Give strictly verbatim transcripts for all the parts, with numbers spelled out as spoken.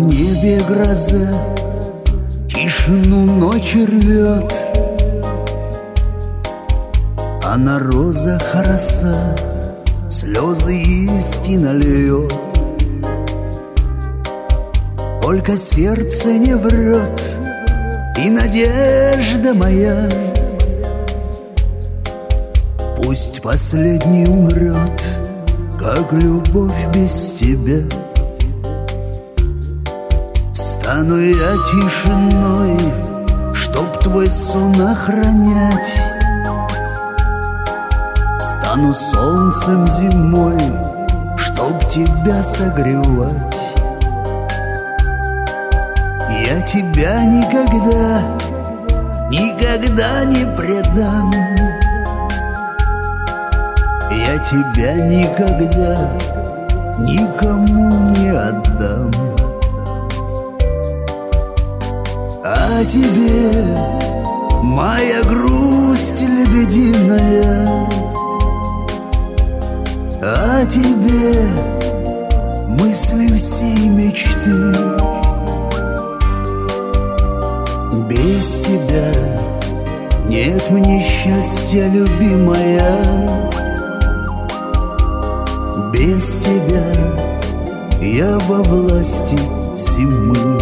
в небе гроза, тишину ночи рвет, а на розах роса слезы истина льет. Только сердце не врет, и надежда моя пусть последний умрет, как любовь без тебя. Стану я тишиной, чтоб твой сон охранять, стану солнцем зимой, чтоб тебя согревать. Я тебя никогда, никогда не предам. Я тебя никогда никому не отдам. А тебе моя грусть лебединая, а тебе мысли всей мечты. Без тебя нет мне счастья, любимая. Без тебя я во власти зимы.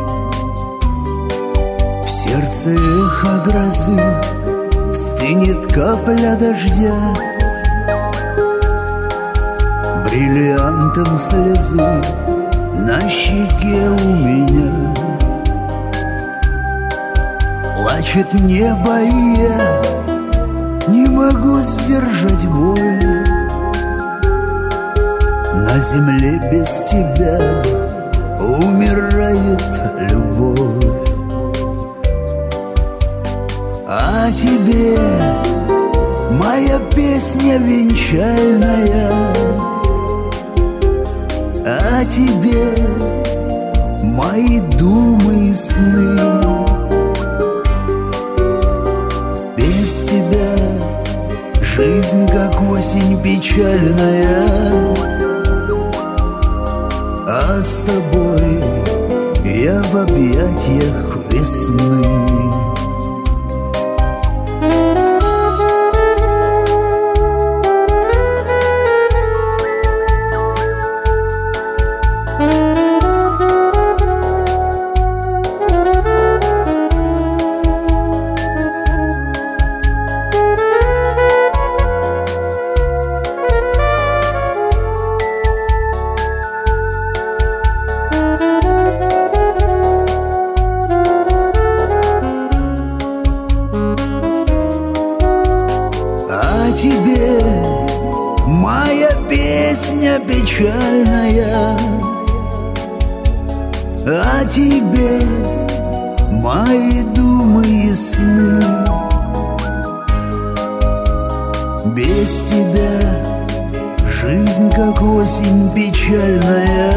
В сердце эхо грозы стынет капля дождя, бриллиантом слезы на щеке у меня. Плачет небо, и я не могу сдержать боль. На земле без тебя умирает любовь. А тебе моя песня венчальная, а тебе мои думы и сны. Без тебя жизнь как осень печальная, а с тобой я в объятиях весны. Тебе моя песня печальная, а тебе мои думы и сны. Без тебя жизнь как осень печальная,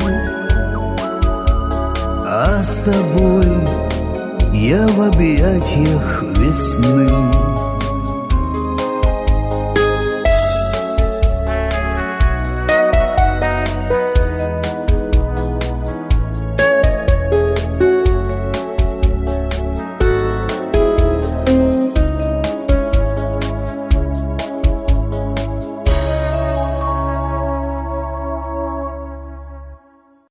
а с тобой я в объятиях весны.